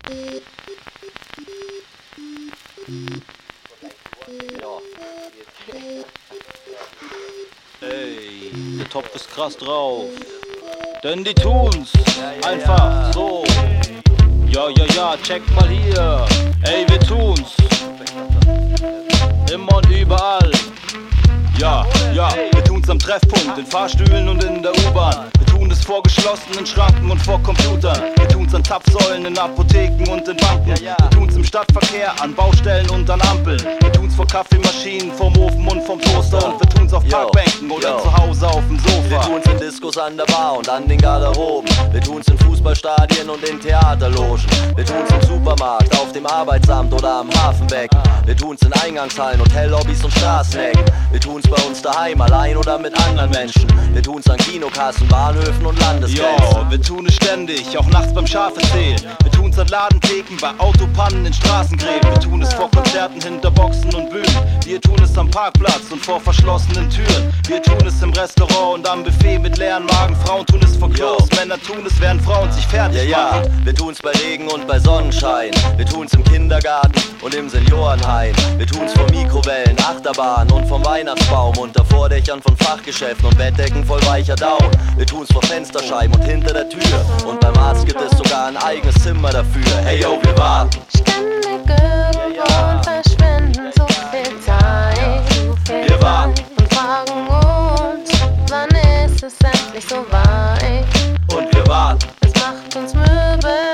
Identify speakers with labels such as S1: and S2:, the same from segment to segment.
S1: Ey, der Topf ist krass drauf. Denn die tun's einfach so. Ja, check mal hier. Ey, wir tun's. Immer und überall. Ja, wir tun's am Treffpunkt, in Fahrstühlen und in der U-Bahn. Wir tun es vor geschlossenen Schranken und vor Computern. Wir tun's an Zapfsäulen, in Apotheken und in Banken. Wir tun's im Stadtverkehr, an Baustellen und an Ampeln. Wir tun's vor Kaffeemaschinen, vom Ofen und vom Toaster. Und wir tun's auf Parkbänken oder zu Hause auf dem Sofa.
S2: Wir tun's in Diskos an der Bar und an den Garderoben. Wir tun's in Fußballstadien und in Theaterlogen. Wir tun's im Supermarkt, auf dem Arbeitsamt oder am Hafenbecken. Wir tun's in Eingangshallen, Hotellobbys und Straßenecken. Wir tun's bei uns daheim, allein oder mit anderen Menschen. Wir tun's an Kinokassen, Bahnhöfen und Landesgrenzen.
S1: Wir tun es ständig, auch nachts beim Schafezählen. Wir tun's an Ladentheken, bei Autopannen in Straßengräben. Wir tun es vor Konzerten hinter Boxen und Bühnen. Wir tun es am Parkplatz und vor verschlossenen Türen. Wir tun es im Restaurant und am Buffet mit leeren Magen. Frauen tun es vor Klos, Männer tun es, während Frauen sich fertig machen.
S2: Wir tun's bei Regen und bei Sonnenschein. Wir tun's im Kindergarten und im Seniorenheim. Wir tun's vor Mikrowellen, Achterbahnen und vom Weihnachtsbaum. Unter Vordächern von Fachgeschäften und Bettdecken voll weicher Down. Wir tun's vor Fensterscheiben und hinter der Tür. Und beim Arzt gibt es sogar ein eigenes Zimmer dafür. Hey yo, wir warten
S3: ständig irgendwo und verschwenden so viel Zeit.
S2: Wir warten
S3: und fragen uns, wann ist es endlich so weit?
S2: und wir warten.
S3: Es macht uns müde,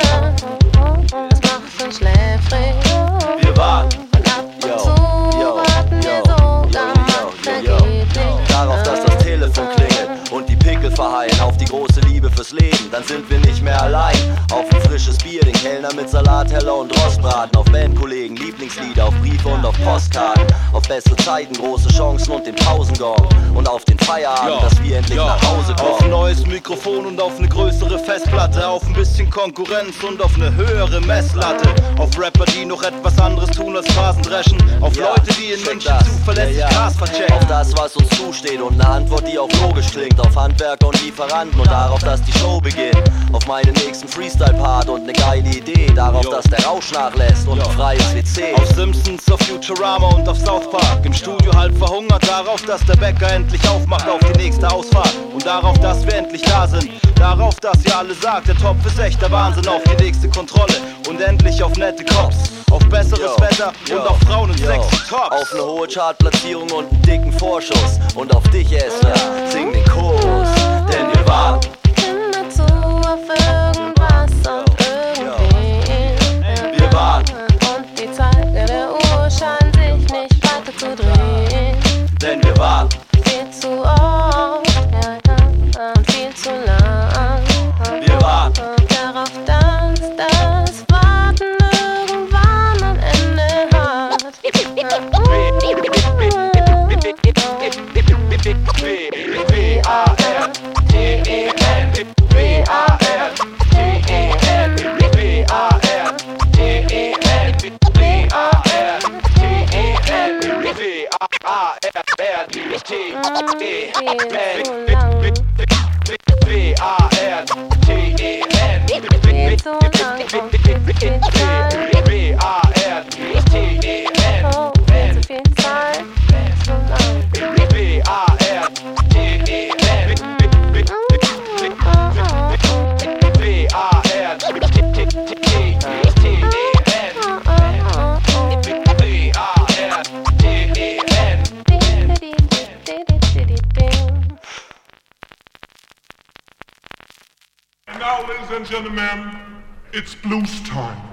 S3: es macht uns schläfrig.
S2: Wir warten
S3: Und ab und zu warten wir sogar vergeblich
S2: darauf, dass das Telefon klingelt und die Pickel verheilen. Auf die große Liebe fürs Leben, dann sind wir nicht mehr allein. Auf ein frisches Bier, den Kellner mit Salatteller und Rostbraten. Auf Bandkollegen, Lieblingslieder, auf Briefe und auf Postkarten. Auf bessere Zeiten, große Chancen und den Pausengong. Und auf den Feierabend, dass wir endlich nach Hause kommen.
S1: Auf ein neues Mikrofon und auf eine größere Festplatte. Auf ein bisschen Konkurrenz und auf eine höhere Messlatte. Auf Rapper, die noch etwas anderes tun als Phasendreschen. Auf Leute, die in München zuverlässig Gras verchecken.
S2: Auf das, was uns zusteht und eine Antwort, die auch logisch klingt. Auf Handwerker und Lieferanten und darauf, dass die Show beginnt. Auf meinen nächsten Freestyle-Part und eine geile Idee. Darauf, dass der Rausch nachlässt und ein freies WC.
S1: Auf Simpsons, auf Futurama und auf South Park. Im Studio halb verhungert, darauf, dass der Bäcker endlich aufmacht auf die nächste Ausfahrt. Und darauf, dass wir endlich da sind. Darauf, dass ihr alle sagt, der Topf ist echter Wahnsinn. Auf die nächste Kontrolle und endlich auf nette Cops. Auf besseres Wetter und auf Frauen in sexy Tops.
S2: Auf eine hohe Chartplatzierung und einen dicken Vorschuss. Und auf dich, Esther, sing den Chorus. Denn wir warten
S3: immer zu auf irgendwas und irgendwen.
S2: Wir warten
S3: Und die Zeiger der Uhr scheinen sich nicht weiter zu drehen.
S2: denn wir warten
S3: Viel zu oft, und viel zu lang.
S2: Wir warten
S3: Darauf, dass das Warten irgendwann ein Ende hat.
S4: And now, ladies and gentlemen, it's blues time.